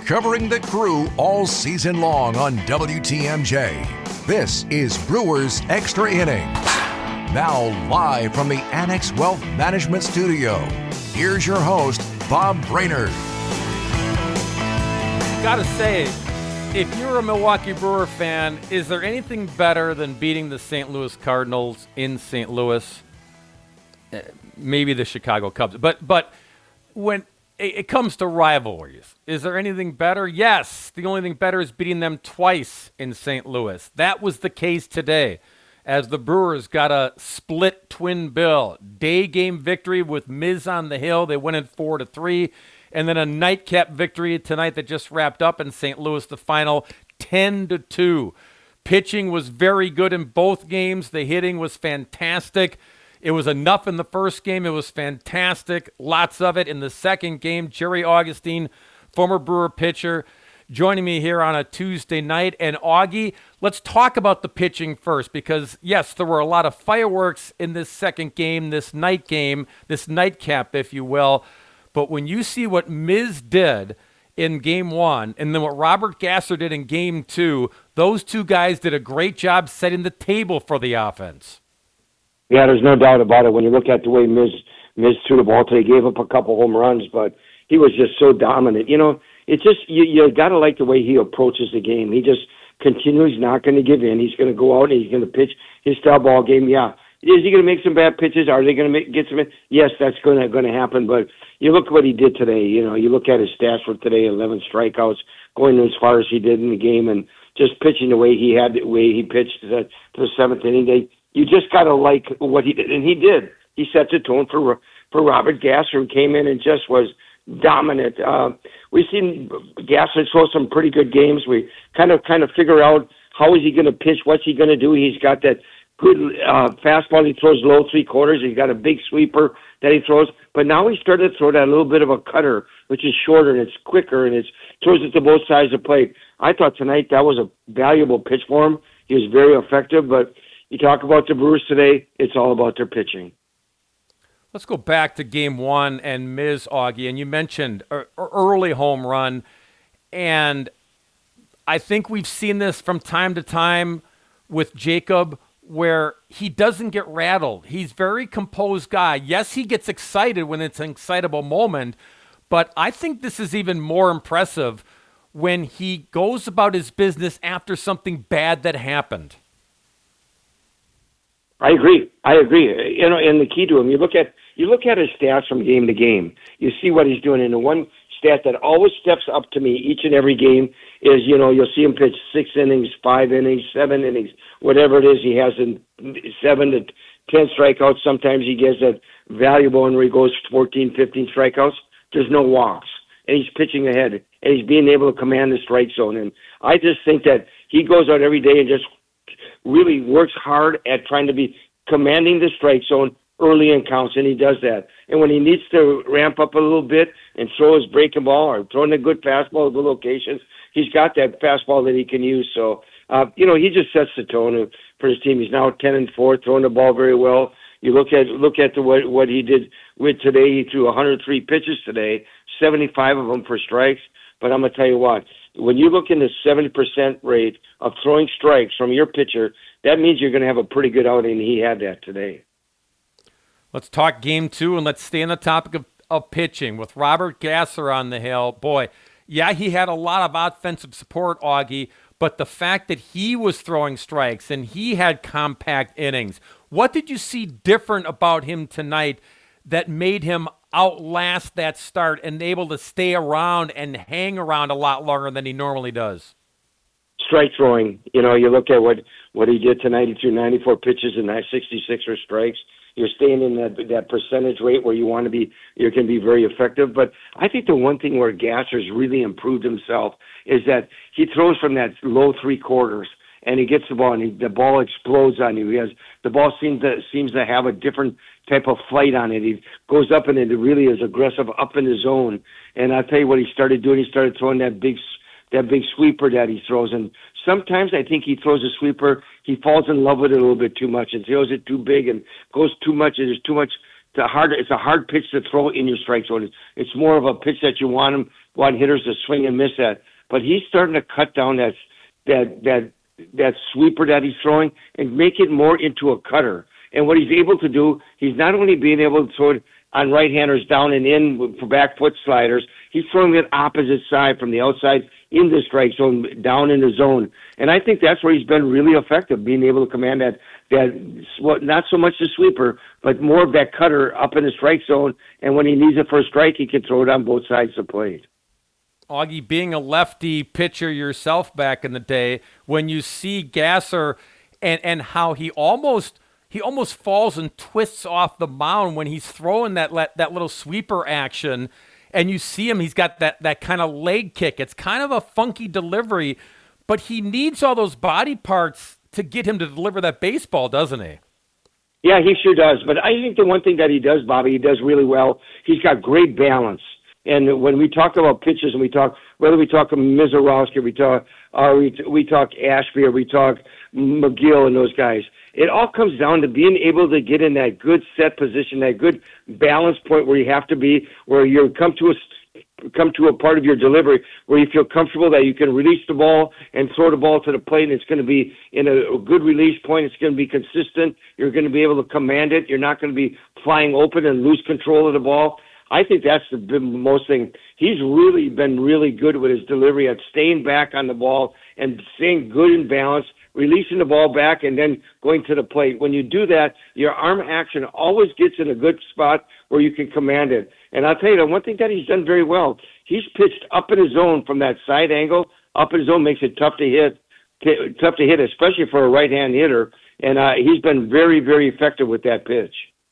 covering the Crew all season long on WTMJ. This is Brewers Extra Innings. Now live from the Annex Wealth Management Studio, here's your host, Bob Brainerd. Gotta say, if you're a Milwaukee Brewer fan, is there anything better than beating the St. Louis Cardinals in St. Louis? Maybe the Chicago Cubs. But when it comes to rivalries, is there anything better? Yes. The only thing better is beating them twice in St. Louis. That was the case today, as the Brewers got a split twin bill. Day game victory with Miz on the hill. They win it 4-3. And then a nightcap victory tonight that just wrapped up in St. Louis, the final 10-2. Pitching was very good in both games. The hitting was fantastic. It was enough in the first game. It was fantastic. Lots of it in the second game. Jerry Augustine, former Brewer pitcher, joining me here on a Tuesday night. And Augie, let's talk about the pitching first, because yes, there were a lot of fireworks in this second game, this night game, this nightcap, if you will. But when you see what Miz did in game one and then what Robert Gasser did in game two, those two guys did a great job setting the table for the offense. Yeah, there's no doubt about it. When you look at the way Miz threw the ball today, he gave up a couple home runs, but he was just so dominant. You know, it's just, you got to like the way he approaches the game. He just continues, he's not going to give in. He's going to go out and he's going to pitch his style ball game. Yeah. Is he going to make some bad pitches? Are they going to get some? Yes, that's going to happen. But you look at what he did today. You know, you look at his stats for today: 11 strikeouts, going as far as he did in the game, and just pitching the way he had, the way he pitched to the seventh inning. You just got to like what he did, and he did. He set the tone for Robert Gasser, who came in and just was dominant. We've seen Gasser throw some pretty good games. We kind of figure out how is he going to pitch, what's he going to do. He's got that good fastball. He throws low three-quarters. He's got a big sweeper that he throws. But now he started to throw that little bit of a cutter, which is shorter and it's quicker and it throws it to both sides of the plate. I thought tonight that was a valuable pitch for him. He was very effective. But you talk about the Brewers today, it's all about their pitching. Let's go back to game one and Miz, Augie. And you mentioned early home run. And I think we've seen this from time to time with Jacob, where he doesn't get rattled. He's a very composed guy. Yes, he gets excited when it's an excitable moment, but I think this is even more impressive when he goes about his business after something bad that happened. I agree. You know, and the key to him, you look at his stats from game to game. You see what he's doing. And the one stat that always steps up to me each and every game is, you know, you'll see him pitch 6 innings, 5 innings, 7 innings, whatever it is he has in 7 to 10 strikeouts. Sometimes he gets that valuable one where he goes 14, 15 strikeouts. There's no walks. And he's pitching ahead. And he's being able to command the strike zone. And I just think that he goes out every day and just really works hard at trying to be commanding the strike zone early in counts, and he does that. And when he needs to ramp up a little bit and throw his breaking ball or throwing a good fastball at good locations, he's got that fastball that he can use. So, you know, he just sets the tone for his team. He's now 10-4, throwing the ball very well. You look at what he did with today. He threw 103 pitches today, 75 of them for strikes. But I'm going to tell you what, when you look in the 70% rate of throwing strikes from your pitcher, that means you're going to have a pretty good outing. He had that today. Let's talk game two, and let's stay on the topic of pitching. With Robert Gasser on the hill, boy, yeah, he had a lot of offensive support, Augie, but the fact that he was throwing strikes and he had compact innings, what did you see different about him tonight that made him outlast that start and able to stay around and hang around a lot longer than he normally does? Strike throwing. You know, you look at what he did tonight. He threw 94 pitches and 66 are strikes. You're staying in that percentage rate where you want to be. You can be very effective. But I think the one thing where Gasser's really improved himself is that he throws from that low three-quarters, and he gets the ball, and the ball explodes on you. The ball seems to have a different type of flight on it. He goes up, and it really is aggressive up in the zone. And I'll tell you what he started doing. He started throwing that big sweeper that he throws. And sometimes I think he throws a sweeper, he falls in love with it a little bit too much and throws it too big and goes too much. There's too much it's a hard pitch to throw in your strike zone. It's more of a pitch that you want hitters to swing and miss at. But he's starting to cut down that sweeper that he's throwing and make it more into a cutter. And what he's able to do, he's not only being able to throw it on right-handers down and in for back foot sliders, he's throwing it opposite side from the outside in the strike zone, down in the zone. And I think that's where he's been really effective, being able to command that not so much the sweeper, but more of that cutter up in the strike zone. And when he needs it for a strike, he can throw it on both sides of the plate. Augie, being a lefty pitcher yourself back in the day, when you see Gasser and how he almost falls and twists off the mound when he's throwing that little sweeper action, and you see him, he's got that kind of leg kick. It's kind of a funky delivery, but he needs all those body parts to get him to deliver that baseball, doesn't he? Yeah, he sure does. But I think the one thing that he does, Bobby, he does really well, he's got great balance. And when we talk about pitchers, and whether we talk Mizorowski, we talk Ashby, or we talk McGill and those guys, it all comes down to being able to get in that good set position, that good balance point where you have to be, where you come to a part of your delivery where you feel comfortable that you can release the ball and throw the ball to the plate, and it's going to be in a good release point. It's going to be consistent. You're going to be able to command it. You're not going to be flying open and lose control of the ball. I think that's the most thing. He's really been really good with his delivery at staying back on the ball and staying good in balance, releasing the ball back, and then going to the plate. When you do that, your arm action always gets in a good spot where you can command it. And I'll tell you, the one thing that he's done very well, he's pitched up in his zone from that side angle. Up in his zone makes it tough to hit, especially for a right-hand hitter. And he's been very, very effective with that pitch.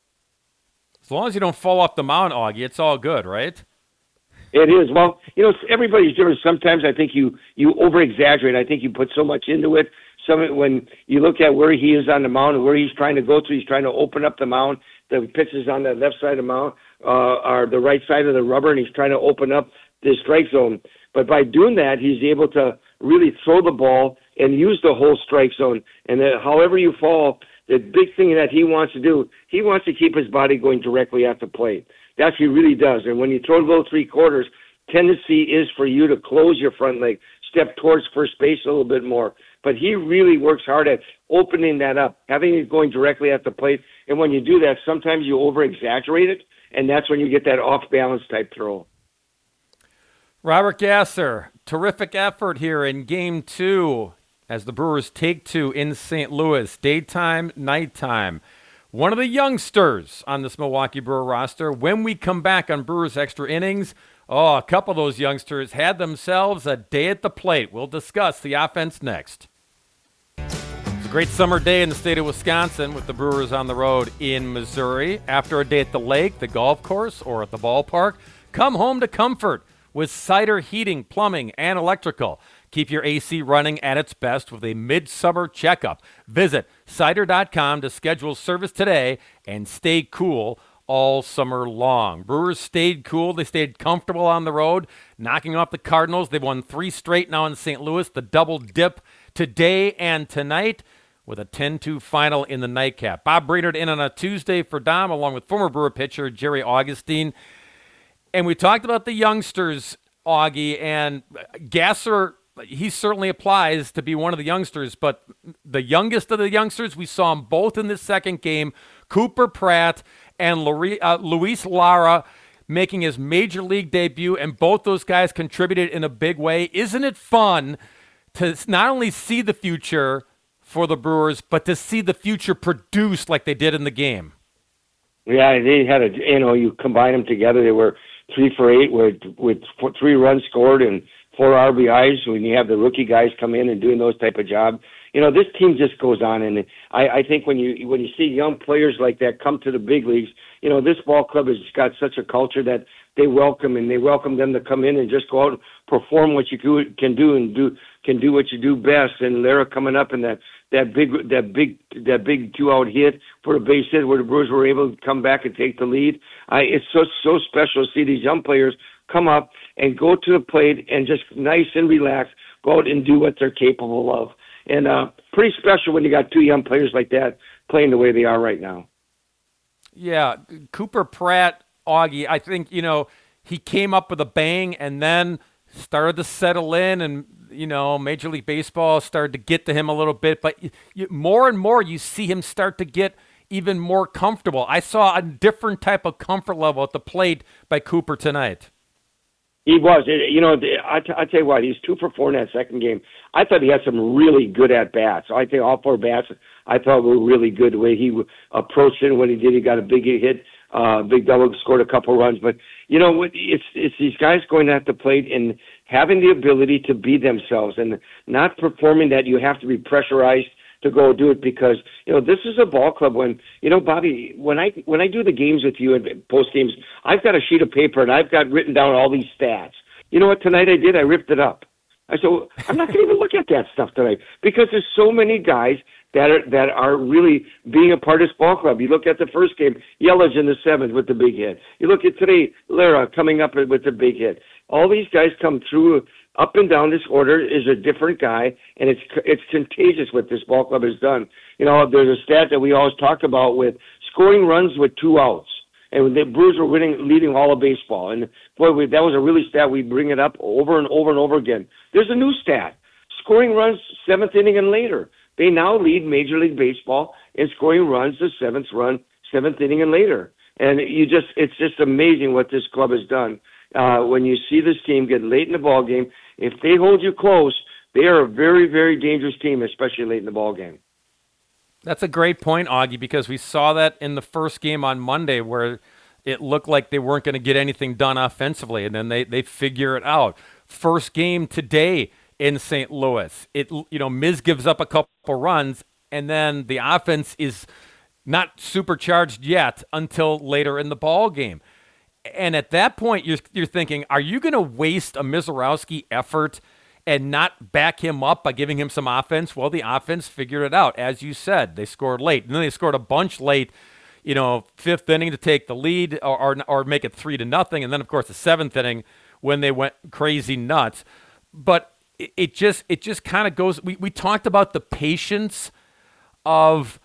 As long as you don't fall off the mound, Augie, it's all good, right? It is. Well, everybody's different. Sometimes I think you over-exaggerate. I think you put so much into it. When you look at where he is on the mound and where he's trying to go to, he's trying to open up the mound. The pitch is on the left side of the mound or the right side of the rubber, and he's trying to open up the strike zone. But by doing that, he's able to really throw the ball and use the whole strike zone. And however you fall, the big thing that he wants to do, he wants to keep his body going directly at the plate. That's what he really does. And when you throw the little three-quarters, tendency is for you to close your front leg, step towards first base a little bit more. But he really works hard at opening that up, having it going directly at the plate. And when you do that, sometimes you over-exaggerate it, and that's when you get that off-balance type throw. Robert Gasser, terrific effort here in Game 2 as the Brewers take 2 in St. Louis, daytime, nighttime. One of the youngsters on this Milwaukee Brewer roster. When we come back on Brewers Extra Innings, a couple of those youngsters had themselves a day at the plate. We'll discuss the offense next. It's a great summer day in the state of Wisconsin with the Brewers on the road in Missouri. After a day at the lake, the golf course, or at the ballpark, come home to comfort with Cider Heating, Plumbing, and Electrical. Keep your AC running at its best with a midsummer checkup. Visit Cider.com to schedule service today and stay cool all summer long. Brewers stayed cool. They stayed comfortable on the road, knocking off the Cardinals. They've won 3 straight now in St. Louis. The double dip today and tonight with a 10-2 final in the nightcap. Bob Brainerd in on a Tuesday for Dom, along with former Brewer pitcher Jerry Augustine. And we talked about the youngsters, Augie, and Gasser. He certainly applies to be one of the youngsters, but the youngest of the youngsters, we saw them both in this second game, Cooper Pratt and Luis Lara making his major league debut, and both those guys contributed in a big way. Isn't it fun to not only see the future for the Brewers, but to see the future produced like they did in the game? Yeah, they had you combine them together, they were 3 for 8 with 3 runs scored and 4 RBIs. When you have the rookie guys come in and doing those type of jobs, this team just goes on. And I think when you see young players like that come to the big leagues, this ball club has got such a culture that they welcome them to come in and just go out and perform what you can do what you do best. And Lara coming up in that big 2-out hit for the base hit where the Brewers were able to come back and take the lead. It's so special to see these young players come up and go to the plate and just nice and relaxed, go out and do what they're capable of. And pretty special when you got 2 young players like that playing the way they are right now. Yeah, Cooper Pratt, Augie, I think, he came up with a bang and then started to settle in, and, Major League Baseball started to get to him a little bit. But more and more, you see him start to get even more comfortable. I saw a different type of comfort level at the plate by Cooper tonight. He was. I tell you what, he's 2 for 4 in that second game. I thought he had some really good at-bats. I think all 4 bats I thought were really good. The way he approached it, when he did, he got a big hit, big double, scored a couple runs. But, it's these guys going at the plate and having the ability to be themselves and not performing that you have to be pressurized to go do it, because this is a ball club. When Bobby, when I do the games with you and post games, I've got a sheet of paper and I've got written down all these stats. You know what tonight I did? I ripped it up. I said, well, I'm not going to even look at that stuff tonight, because there's so many guys that are really being a part of this ball club. You look at the first game, Yelich in the 7th with the big hit. You look at today, Lara coming up with the big hit. All these guys come through up and down this order is a different guy, and it's contagious what this ball club has done. There's a stat that we always talk about with scoring runs with 2 outs, and the Brewers were leading all of baseball. And boy, that was a really stat. We bring it up over and over and over again. There's a new stat: scoring runs 7th inning and later. They now lead Major League Baseball in scoring runs the 7th inning and later. And it's just amazing what this club has done. When you see this team get late in the ball game, if they hold you close, they are a very, very dangerous team, especially late in the ball game. That's a great point, Augie, because we saw that in the first game on Monday, where it looked like they weren't going to get anything done offensively, and then they figure it out. First game today in St. Louis, Miz gives up a couple runs, and then the offense is not supercharged yet until later in the ball game. And at that point, you're thinking, are you going to waste a Mizorowski effort and not back him up by giving him some offense? Well, the offense figured it out. As you said, they scored late. And then they scored a bunch late, 5th inning to take the lead or make it 3-0. And then, of course, the 7th inning when they went crazy nuts. But it just kind of goes – we talked about the patience of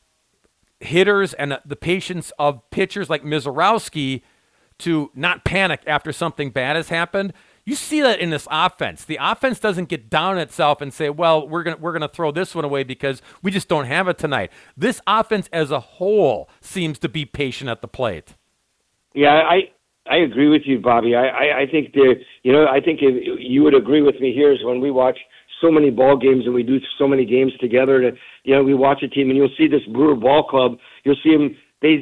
hitters and the patience of pitchers like Mizorowski to not panic after something bad has happened. You see that in this offense. The offense doesn't get down on itself and say, well, we're gonna throw this one away because we just don't have it tonight. This offense as a whole seems to be patient at the plate. Yeah, I agree with you, Bobby. I think I think if you would agree with me here is when we watch so many ball games and we do so many games together that we watch a team and you'll see this Brewer ball club. You'll see them.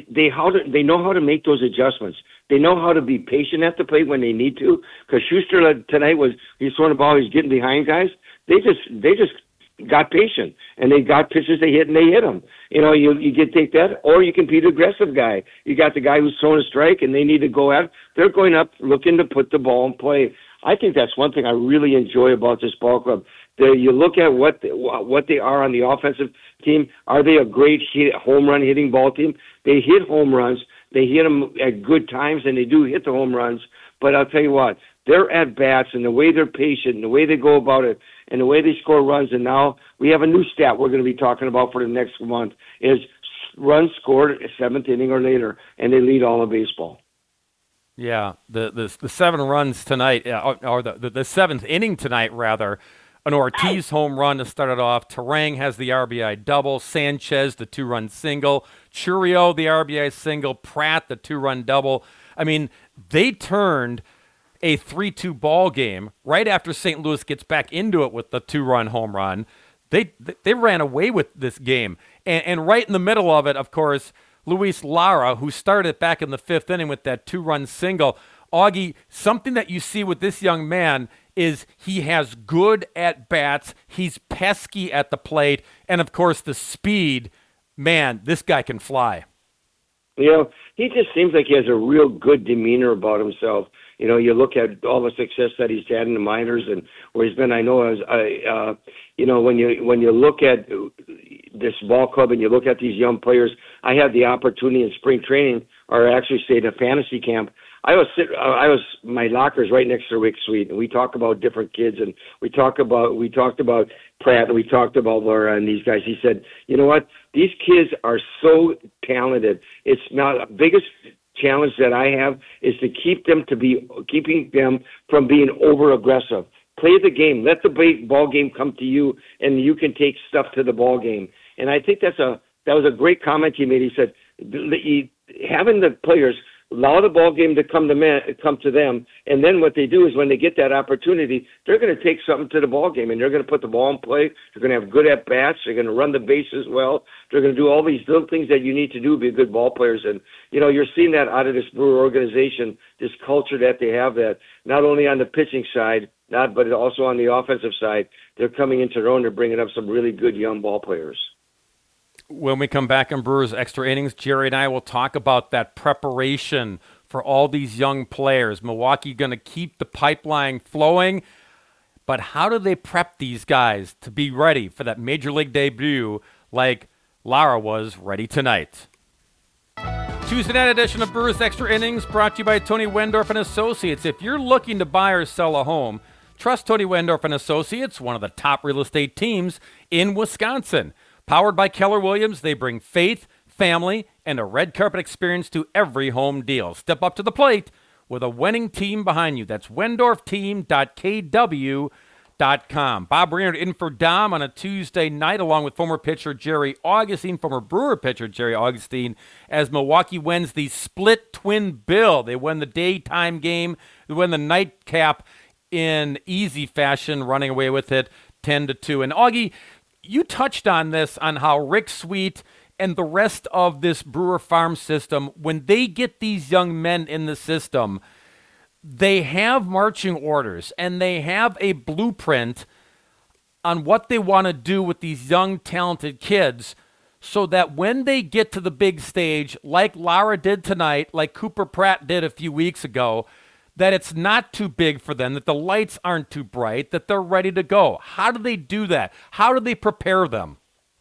They know how to make those adjustments. They know how to be patient at the plate when they need to. Because Schuster tonight he's throwing the ball, he's getting behind guys. They just got patient, and they got pitches they hit, and they hit them. You can take that, or you can be the aggressive guy. You got the guy who's throwing a strike, and they need to go at. They're going up looking to put the ball in play. I think that's one thing I really enjoy about this ball club. You look at what they are on the offensive team. Are they a great home run hitting ball team? They hit home runs. They hit them at good times, and they do hit the home runs. But I'll tell you what, their at-bats and the way they're patient and the way they go about it and the way they score runs, and now we have a new stat we're going to be talking about for the next month, is runs scored 7th inning or later, and they lead all of baseball. Yeah, the 7 runs tonight, or the 7th inning tonight, rather. An Ortiz home run to start it off. Terang has the RBI double. Sanchez, the 2-run single. Churio, the RBI single. Pratt, the 2-run double. I mean, they turned a 3-2 ball game right after St. Louis gets back into it with the 2-run home run. They ran away with this game. And right in the middle of it, of course, Luis Lara, who started back in the 5th inning with that 2-run single. Augie, something that you see with this young man is he has good at-bats, he's pesky at the plate, and, of course, the speed. Man, this guy can fly. He just seems like he has a real good demeanor about himself. You look at all the success that he's had in the minors and where he's been. I know when you look at this ball club and you look at these young players, I had the opportunity in spring training, or actually say the fantasy camp. my locker's right next to Rick Sweet, and we talk about different kids, and we talked about Pratt, and we talked about Laura and these guys. He said, you know what? These kids are so talented. It's not the biggest challenge that I have is to keeping them from being over aggressive. Play the game. Let the ball game come to you, and you can take stuff to the ball game. And I think that was a great comment he made. He said, having the players allow the ball game to come to them, and then what they do is when they get that opportunity, they're going to take something to the ball game, and they're going to put the ball in play. They're going to have good at bats. They're going to run the bases well. They're going to do all these little things that you need to do to be good ball players. And you're seeing that out of this Brewer organization, this culture that they have. That not only on the pitching side, but also on the offensive side, they're coming into their own. They're bringing up some really good young ball players. When we come back on Brewers Extra Innings, Jerry and I will talk about that preparation for all these young players. Milwaukee going to keep the pipeline flowing, but how do they prep these guys to be ready for that Major League debut like Lara was ready tonight? Tuesday night edition of Brewers Extra Innings brought to you by Tony Wendorf and Associates. If you're looking to buy or sell a home, trust Tony Wendorf and Associates, one of the top real estate teams in Wisconsin. Powered by Keller Williams, they bring faith, family, and a red carpet experience to every home deal. Step up to the plate with a winning team behind you. That's WendorfTeam.kw.com. Bob Reynard in for Dom on a Tuesday night, along with former pitcher Jerry Augustine, former Brewer pitcher Jerry Augustine, as Milwaukee wins the split twin bill. They win the daytime game. They win the nightcap in easy fashion, running away with it 10-2. And Augie, you touched on this, on how Rick Sweet and the rest of this Brewer farm system, when they get these young men in the system, they have marching orders and they have a blueprint on what they want to do with these young, talented kids so that when they get to the big stage, like Lara did tonight, like Cooper Pratt did a few weeks ago, that it's not too big for them, that the lights aren't too bright, that they're ready to go. How do they do that? How do they prepare them?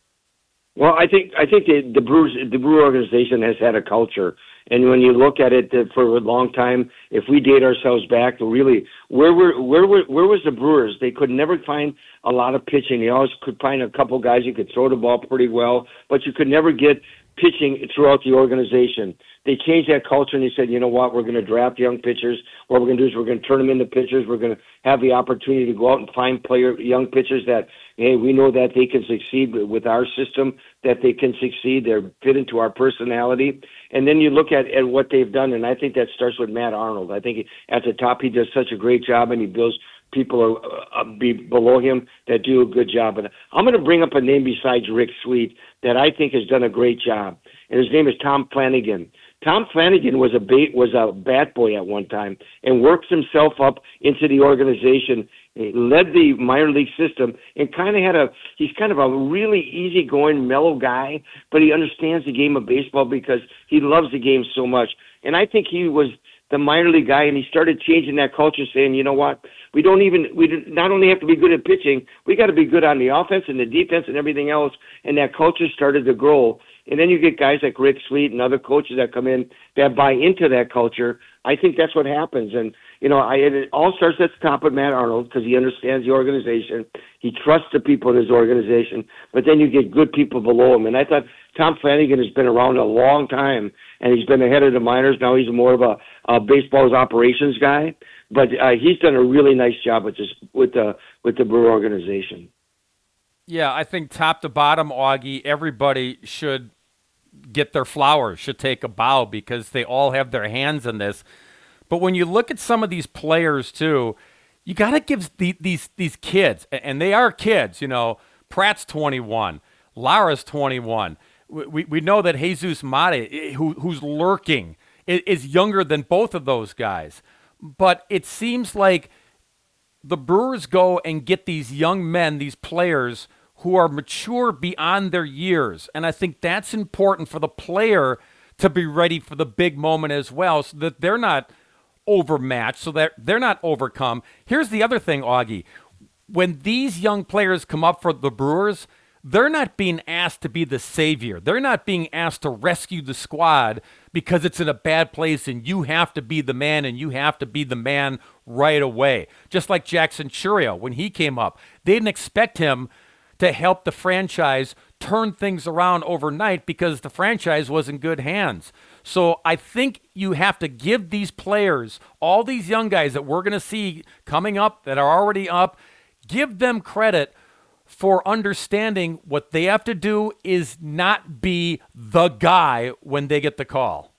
Well, I think the Brewer organization has had a culture, and when you look at it for a long time, if we date ourselves back, really, where was the Brewers? They could never find a lot of pitching. They always could find a couple guys who could throw the ball pretty well, but you could never get pitching throughout the organization. They changed that culture and they said, you know what, we're going to draft young pitchers. What we're going to do is we're going to turn them into pitchers. We're going to have the opportunity to go out and find young pitchers that, hey, we know that they can succeed with our system, that they can succeed. They're fit into our personality. And then you look at what they've done, and I think that starts with Matt Arnold. I think at the top he does such a great job, and he builds people below him that do a good job. But I'm going to bring up a name besides Rick Sweet that I think has done a great job, and his name is Tom Flanagan. Tom Flanagan was a bat boy at one time and worked himself up into the organization. He led the minor league system and he's kind of a really easygoing, mellow guy, but he understands the game of baseball because he loves the game so much. And I think he was the minor league guy, and he started changing that culture, saying, you know what, we not only have to be good at pitching, we got to be good on the offense and the defense and everything else, and that culture started to grow. And then you get guys like Rick Sweet and other coaches that come in that buy into that culture. I think that's what happens. And, it all starts at the top of Matt Arnold because he understands the organization. He trusts the people in his organization. But then you get good people below him. And I thought Tom Flanagan has been around a long time, and he's been ahead of the minors. Now he's more of a baseball's operations guy. But he's done a really nice job with the Brewer organization. Yeah, I think top to bottom, Augie, everybody should get their flowers, should take a bow because they all have their hands in this. But when you look at some of these players, too, you got to give these kids, and they are kids, Pratt's 21, Lara's 21. We know that Jesus Mate, who's lurking, is younger than both of those guys. But it seems like the Brewers go and get these young men, these players who are mature beyond their years. And I think that's important for the player to be ready for the big moment as well, so that they're not overmatched, so that they're not overcome. Here's the other thing, Augie. When these young players come up for the Brewers, they're not being asked to be the savior. They're not being asked to rescue the squad because it's in a bad place and you have to be the man and you have to be the man right away. Just like Jackson Churio, when he came up, they didn't expect him to help the franchise turn things around overnight because the franchise was in good hands. So I think you have to give these players, all these young guys that we're going to see coming up, that are already up, give them credit for understanding what they have to do is not be the guy when they get the call.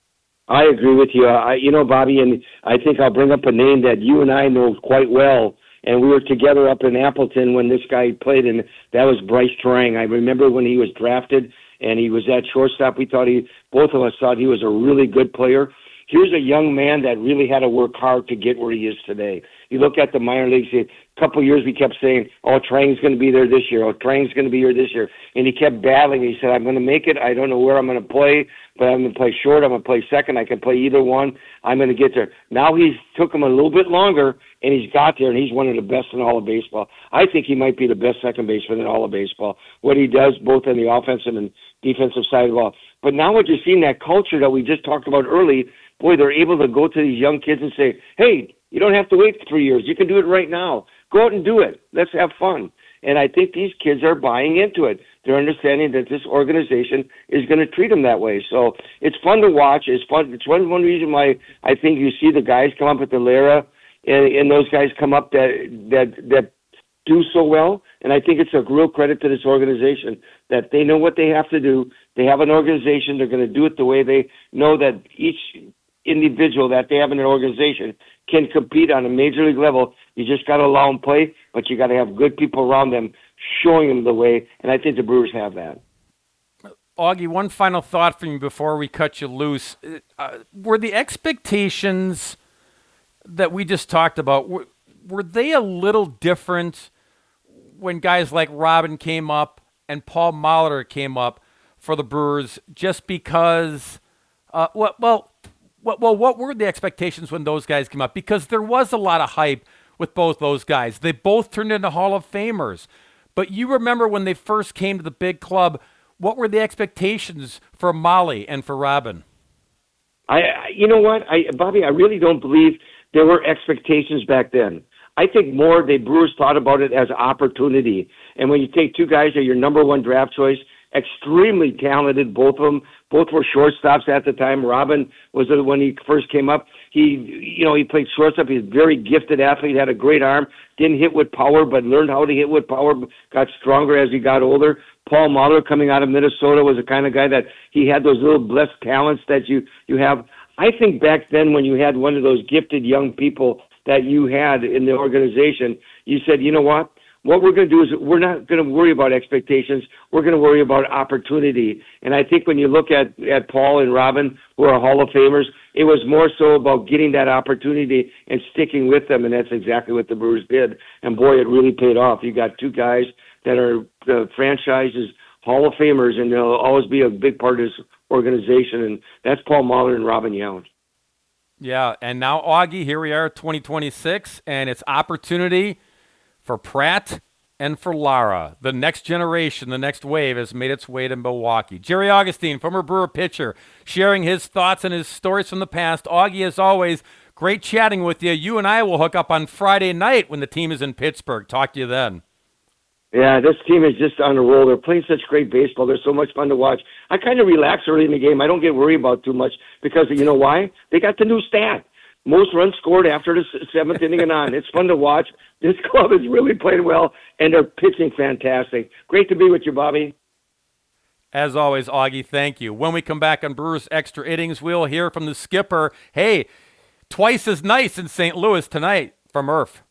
I agree with you. Bobby, and I think I'll bring up a name that you and I know quite well. And we were together up in Appleton when this guy played, and that was Bryce Terang. I remember when he was drafted and he was at shortstop. Both of us thought he was a really good player. Here's a young man that really had to work hard to get where he is today. You look at the minor leagues, a couple of years we kept saying, Terang's going to be there this year. Terang's going to be here this year. And he kept battling. He said, I'm going to make it. I don't know where I'm going to play, but I'm going to play short. I'm going to play second. I can play either one. I'm going to get there. Now he's took him a little bit longer, and he's got there, and he's one of the best in all of baseball. I think he might be the best second baseman in all of baseball, what he does both on the offensive and defensive side of the ball. But now what you're seeing, that culture that we just talked about early, boy, they're able to go to these young kids and say, hey, you don't have to wait for 3 years. You can do it right now. Go out and do it. Let's have fun. And I think these kids are buying into it. They're understanding that this organization is going to treat them that way. So it's fun to watch. It's fun. It's one reason why I think you see the guys come up at the Lara and those guys come up that do so well. And I think it's a real credit to this organization that they know what they have to do. They have an organization. They're going to do it the way they know that each individual that they have in an organization can compete on a major league level. You just got to allow them play, but you got to have good people around them showing them the way, and I think the Brewers have that. Augie, one final thought from you before we cut you loose. Were the expectations that we just talked about, were they a little different when guys like Robin came up and Paul Molitor came up for the Brewers just because, what were the expectations when those guys came up? Because there was a lot of hype with both those guys. They both turned into Hall of Famers. But you remember when they first came to the big club, what were the expectations for Molly and for Robin? You know what, Bobby, I really don't believe there were expectations back then. I think more the Brewers thought about it as opportunity. And when you take two guys that are your number one draft choice, extremely talented, both of them. Both were shortstops at the time. Robin was when he first came up. He played shortstop. He's a very gifted athlete, had a great arm, didn't hit with power, but learned how to hit with power, got stronger as he got older. Paul Molitor, coming out of Minnesota, was the kind of guy that he had those little blessed talents that you have. I think back then when you had one of those gifted young people that you had in the organization, you said, you know what? What we're going to do is we're not going to worry about expectations. We're going to worry about opportunity. And I think when you look at Paul and Robin, who are Hall of Famers, it was more so about getting that opportunity and sticking with them, and that's exactly what the Brewers did. And, boy, it really paid off. You got two guys that are the franchise's Hall of Famers, and they'll always be a big part of this organization, and that's Paul Molitor and Robin Yount. Yeah, and now, Augie, here we are, 2026, and it's opportunity for Pratt and for Lara. The next generation, the next wave has made its way to Milwaukee. Jerry Augustine, former Brewer pitcher, sharing his thoughts and his stories from the past. Augie, as always, great chatting with you. You and I will hook up on Friday night when the team is in Pittsburgh. Talk to you then. Yeah, this team is just on a roll. They're playing such great baseball. They're so much fun to watch. I kind of relax early in the game. I don't get worried about too much because you know why? They got the new stat. Most runs scored after the seventh inning and on. It's fun to watch. This club is really playing well, and they're pitching fantastic. Great to be with you, Bobby. As always, Augie, thank you. When we come back on Brewers Extra Innings, we'll hear from the skipper. Hey, twice as nice in St. Louis tonight from Irf.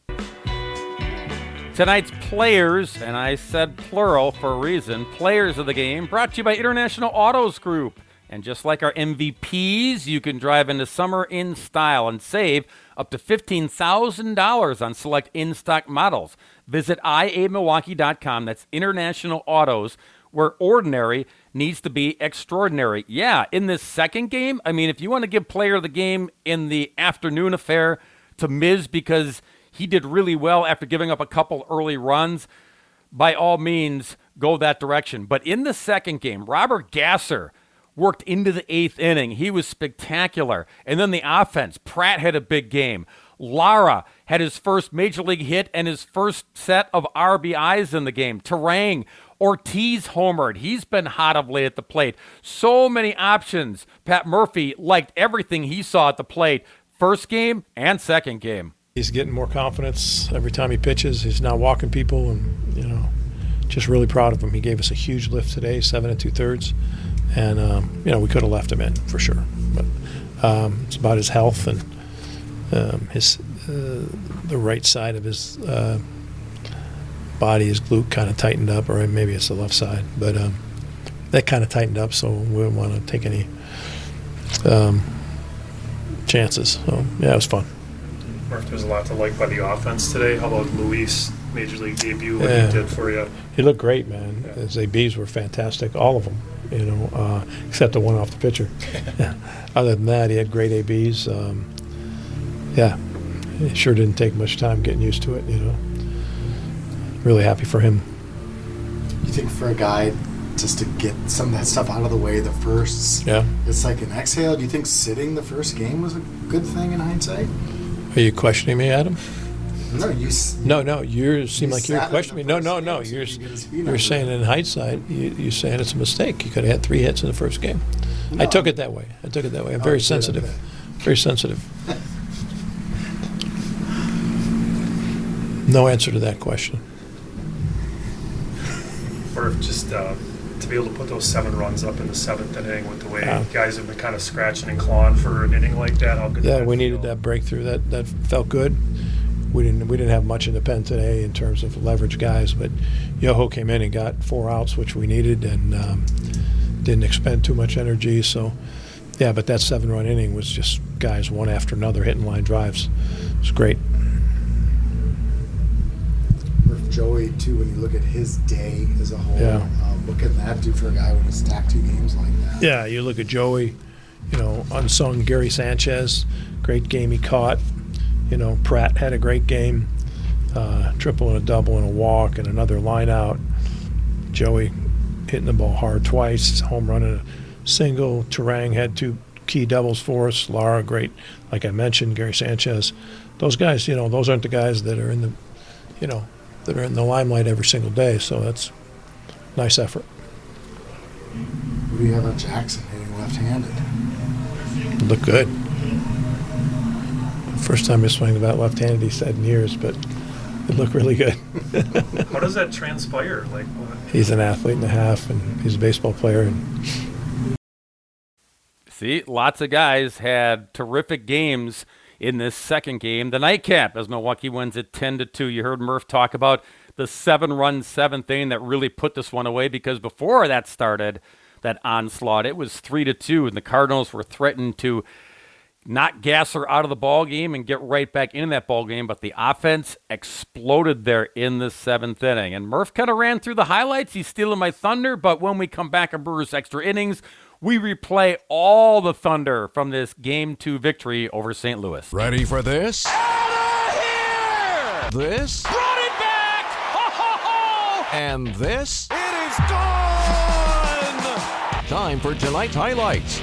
Tonight's players, and I said plural for a reason, players of the game, brought to you by International Autos Group. And just like our MVPs, you can drive into summer in style and save up to $15,000 on select in-stock models. Visit iamilwaukee.com. That's International Autos, where ordinary needs to be extraordinary. Yeah, in this second game, I mean, if you want to give player of the game in the afternoon affair to Miz because he did really well after giving up a couple early runs, by all means, go that direction. But in the second game, Robert Gasser worked into the 8th inning. He was spectacular. And then the offense, Pratt had a big game. Lara had his first major league hit and his first set of RBIs in the game. Terang, Ortiz homered. He's been hot of late at the plate. So many options. Pat Murphy liked everything he saw at the plate. First game and second game. He's getting more confidence every time he pitches. He's now walking people, and, just really proud of him. He gave us a huge lift today, 7 2/3. And, we could have left him in for sure. But it's about his health and the right side of his body, his glute kind of tightened up, or maybe it's the left side. But that kind of tightened up, so we didn't want to take any chances. So, yeah, it was fun. Mark, there's a lot to like by the offense today. How about Luis, Major League debut, what he did for you? He looked great, man. Yeah. His ABs were fantastic, all of them, except the one off the pitcher. Other than that, he had great ABs. It sure didn't take much time getting used to it, Really happy for him. You think for a guy just to get some of that stuff out of the way, the firsts, it's like an exhale. Do you think sitting the first game was a good thing in hindsight? Are you questioning me, Adam? No, you seem like you're questioning me. No. You're saying in hindsight, you're saying it's a mistake. You could have had 3 hits in the first game. No. I took it that way. I'm very sensitive. Very sensitive. No answer to that question. Or just to be able to put those 7 runs up in the 7th inning with the way guys have been kind of scratching and clawing for an inning like that. How good? Yeah, we needed that breakthrough. That felt good. We didn't have much in the pen today in terms of leverage guys, but Yoho came in and got 4 outs, which we needed, and didn't expend too much energy. So, yeah, but that 7-run inning was just guys one after another hitting line drives. It was great. Joey, too, when you look at his day as a whole, what can that do for a guy when he stacked 2 games like that? Yeah, you look at Joey, unsung Gary Sanchez, great game he caught. Pratt had a great game, triple and a double and a walk and another line out. Joey hitting the ball hard twice, home run and a single. Terang had 2 key doubles for us. Lara, great, like I mentioned. Gary Sanchez, those guys, those aren't the guys that are in the, that are in the limelight every single day. So that's a nice effort. What do you have on Jackson hitting left-handed? Look good. First time he swung the bat left-handed, he said, in years, but it looked really good. How does that transpire? Like, what? He's an athlete and a half, and he's a baseball player. And see, lots of guys had terrific games in this second game. The nightcap, as Milwaukee wins it 10-2. You heard Murph talk about the 7-run 7th inning that really put this one away, because before that started, that onslaught, it was 3-2, and the Cardinals were threatened to knock Gasser out of the ball game and get right back into that ball game, but the offense exploded there in the 7th inning. And Murph kind of ran through the highlights. He's stealing my thunder, but when we come back on Brewers Extra Innings, we replay all the thunder from this Game 2 victory over St. Louis. Ready for this? Out of here! This? Brought it back! Ho, ho, ho! And this? It is gone! Time for tonight's highlights.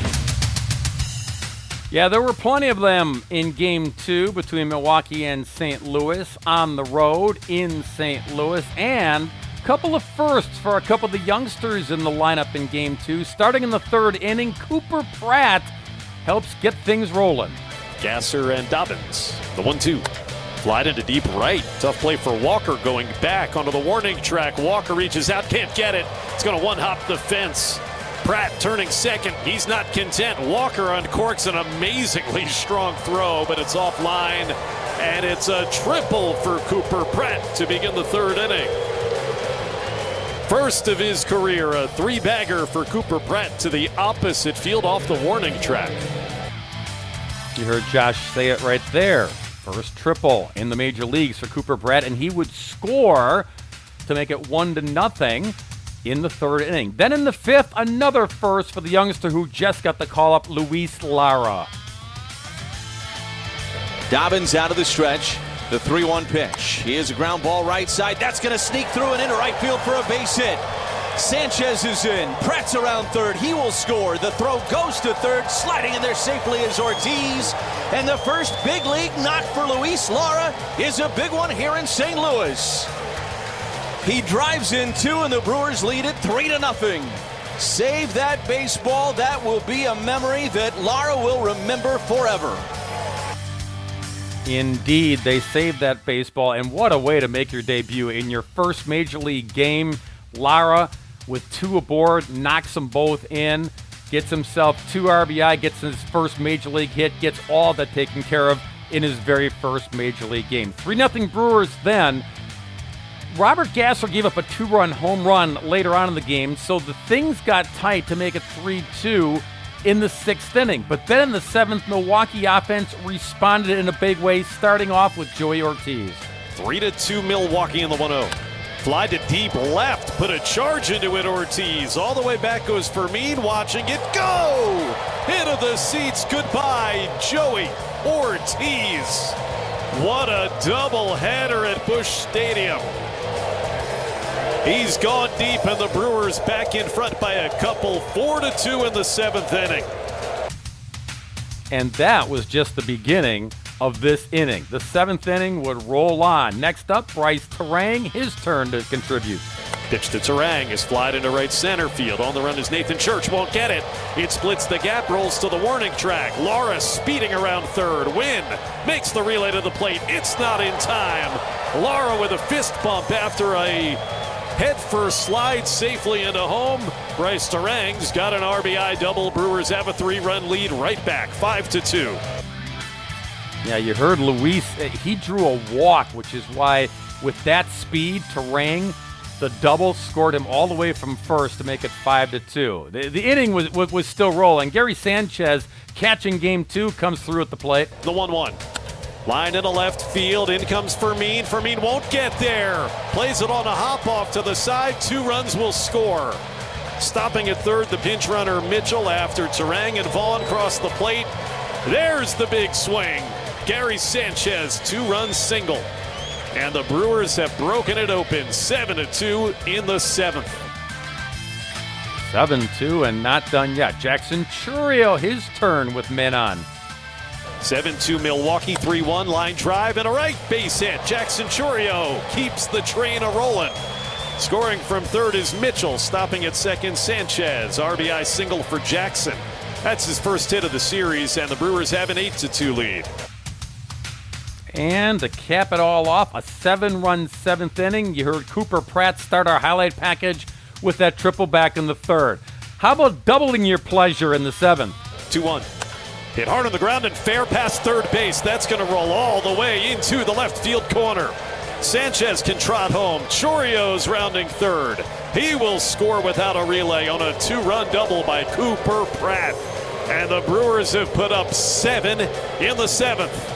Yeah, there were plenty of them in Game 2 between Milwaukee and St. Louis, on the road in St. Louis, and couple of firsts for a couple of the youngsters in the lineup in Game 2. Starting in the 3rd inning, Cooper Pratt helps get things rolling. Gasser and Dobbins, the 1-2. Fly into deep right. Tough play for Walker going back onto the warning track. Walker reaches out, can't get it. It's going to one-hop the fence. Pratt turning second. He's not content. Walker uncorks an amazingly strong throw, but it's offline. And it's a triple for Cooper Pratt to begin the 3rd inning. First of his career, a 3-bagger for Cooper Pratt to the opposite field off the warning track. You heard Josh say it right there. First triple in the major leagues for Cooper Pratt, and he would score to make it 1-0 in the 3rd inning. Then in the 5th, another first for the youngster who just got the call up, Luis Lara. Dobbins out of the stretch. The 3-1 pitch. Here's a ground ball right side. That's going to sneak through and into right field for a base hit. Sanchez is in. Pratt's around third. He will score. The throw goes to third. Sliding in there safely is Ortiz. And the first big league knock for Luis Lara is a big one here in St. Louis. He drives in 2, and the Brewers lead it 3-0. Save that baseball. That will be a memory that Lara will remember forever. Indeed, they saved that baseball, and what a way to make your debut in your first Major League game. Lara, with 2 aboard, knocks them both in, gets himself 2 RBI, gets his first Major League hit, gets all that taken care of in his very first Major League game. 3-0 Brewers then. Robert Gasser gave up a 2-run home run later on in the game, so the things got tight to make it 3-2 in the 6th inning. But then in the 7th, Milwaukee offense responded in a big way, starting off with Joey Ortiz. 3-2 Milwaukee in the 1-0. Fly to deep left, put a charge into it, Ortiz. All the way back goes Fermin, watching it go! Into the seats, goodbye, Joey Ortiz. What a doubleheader at Busch Stadium. He's gone deep, and the Brewers back in front by a couple, 4-2 in the 7th inning. And that was just the beginning of this inning. The 7th inning would roll on. Next up, Bryce Terang, his turn to contribute. Pitch to Terang is flied into right center field. On the run is Nathan Church, won't get it. It splits the gap, rolls to the warning track. Lara speeding around third. Wynn makes the relay to the plate. It's not in time. Lara with a fist bump after a head-first slide safely into home. Bryce Terang's got an RBI double. Brewers have a 3-run lead right back, 5-2. Yeah, you heard Luis. He drew a walk, which is why with that speed, Terang, the double scored him all the way from first to make it 5-2. The inning was still rolling. Gary Sanchez catching game 2 comes through at the plate. The 1-1. Line into left field. In comes Fermin. Fermin won't get there. Plays it on a hop off to the side. 2 runs will score. Stopping at third, the pinch runner Mitchell after Terang and Vaughn cross the plate. There's the big swing. Gary Sanchez, 2-run single. And the Brewers have broken it open, 7-2 in the 7th. 7-2 and not done yet. Jackson Chourio, his turn with men on. 7-2 Milwaukee, 3-1 line drive and a right base hit. Jackson Chourio keeps the train a-rolling. Scoring from third is Mitchell. Stopping at second, Sanchez. RBI single for Jackson. That's his first hit of the series, and the Brewers have an 8-2 lead. And to cap it all off, a 7-run 7th inning. You heard Cooper Pratt start our highlight package with that triple back in the 3rd. How about doubling your pleasure in the 7th? 2-1. Hit hard on the ground and fair past third base. That's going to roll all the way into the left field corner. Sanchez can trot home. Chourio's rounding third. He will score without a relay on a 2-run double by Cooper Pratt. And the Brewers have put up 7 in the 7th.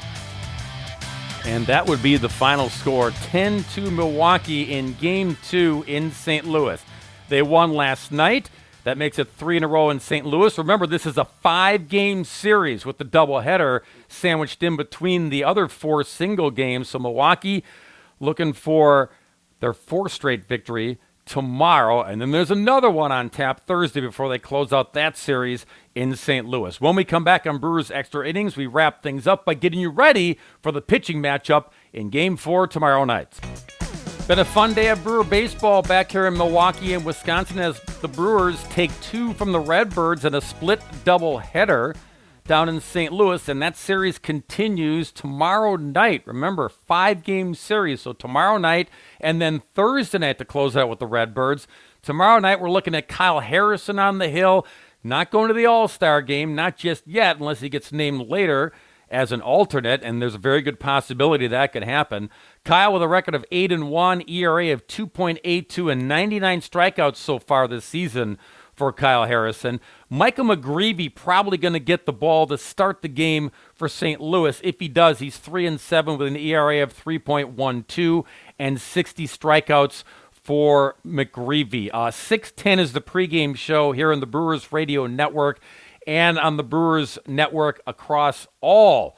And that would be the final score, 10-2 Milwaukee in Game 2 in St. Louis. They won last night. That makes it 3 in a row in St. Louis. Remember, this is a 5-game series with the doubleheader sandwiched in between the other 4 single games. So Milwaukee looking for their 4th straight victory tomorrow. And then there's another one on tap Thursday before they close out that series in St. Louis. When we come back on Brewers Extra Innings, we wrap things up by getting you ready for the pitching matchup in Game 4 tomorrow night. Been a fun day of Brewer baseball back here in Milwaukee and Wisconsin as the Brewers take 2 from the Redbirds in a split doubleheader down in St. Louis, and that series continues tomorrow night. Remember, 5-game series, so tomorrow night and then Thursday night to close out with the Redbirds. Tomorrow night we're looking at Kyle Harrison on the hill, not going to the All-Star game, not just yet unless he gets named later as an alternate, and there's a very good possibility that could happen. Kyle with a record of 8-1, ERA of 2.82, and 99 strikeouts so far this season for Kyle Harrison. Michael McGreevy probably going to get the ball to start the game for St. Louis. If he does, he's 3-7 with an ERA of 3.12 and 60 strikeouts for McGreevy. 6:10 is the pregame show here on the Brewers Radio Network and on the Brewers Network across all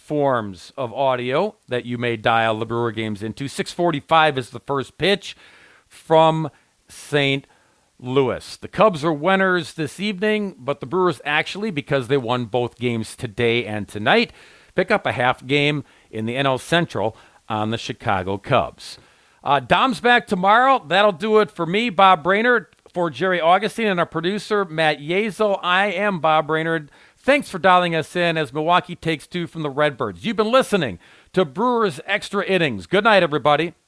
forms of audio that you may dial the Brewer games into. 6:45 is the first pitch from St. Louis. The Cubs are winners this evening, but the Brewers actually, because they won both games today and tonight, pick up a half game in the NL Central on the Chicago Cubs. Dom's back tomorrow. That'll do it for me, Bob Brainerd, for Jerry Augustine, and our producer, Matt Yezo. I am Bob Brainerd. Thanks for dialing us in as Milwaukee takes 2 from the Redbirds. You've been listening to Brewers Extra Innings. Good night, everybody.